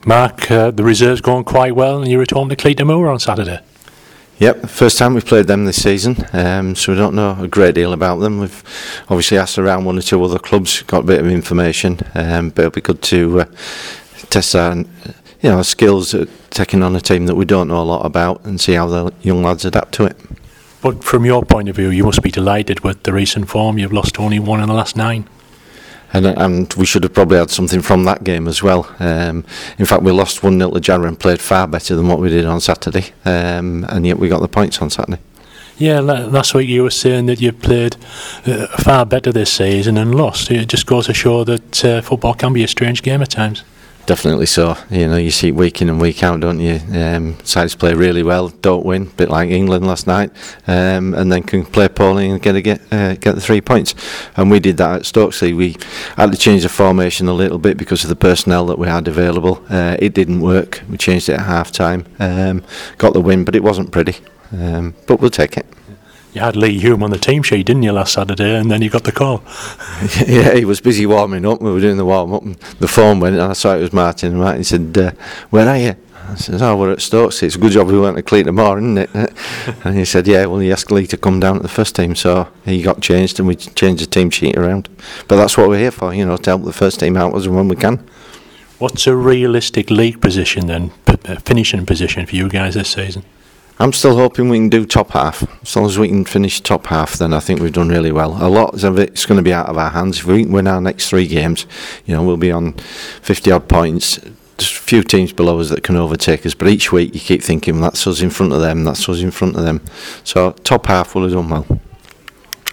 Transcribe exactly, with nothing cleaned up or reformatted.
Mark, uh, the reserve's going quite well, and you're at home to Cleator Moor on Saturday. Yep, first time we've played them this season, um, so we don't know a great deal about them. We've obviously asked around one or two other clubs, got a bit of information, um, but it'll be good to uh, test our, you know, skills at taking on a team that we don't know a lot about and see how the young lads adapt to it. But from your point of view, you must be delighted with the recent form. You've lost only one in the last nine. And, and we should have probably had something from that game as well. Um, in fact, we lost one nil to Jarrow and played far better than what we did on Saturday, um, and yet we got the points on Saturday. Yeah, last week you were saying that you played uh, far better this season and lost. It just goes to show that uh, football can be a strange game at times. Definitely so. You know, you see it week in and week out, don't you? Um, sides play really well, don't win, a bit like England last night, um, and then can play poorly and get a, get uh, get the three points. And we did that at Stokesley. We had to change the formation a little bit because of the personnel that we had available. Uh, it didn't work. We changed it at half time, um, got the win, but it wasn't pretty. Um, but we'll take it. You had Lee Hume on the team sheet, didn't you, last Saturday, and then you got the call. Yeah, he was busy warming up. We were doing the warm-up, and the phone went, and I saw it was Martin. And Martin said, uh, where are you? I said, oh, we're at Stokes. It's a good job we went to Cleator Moor, isn't it? And he said, yeah, well, he asked Lee to come down to the first team, so he got changed, and we changed the team sheet around. But that's what we're here for, you know, to help the first team out as and when we can. What's a realistic league position then, p- finishing position for you guys this season? I'm still hoping we can do top half. As long as we can finish top half, then I think we've done really well. A lot of it's going to be out of our hands. If we can win our next three games, you know, we'll be on fifty odd points. There's a few teams below us that can overtake us, but each week you keep thinking, that's us in front of them, that's us in front of them. So top half will have done well.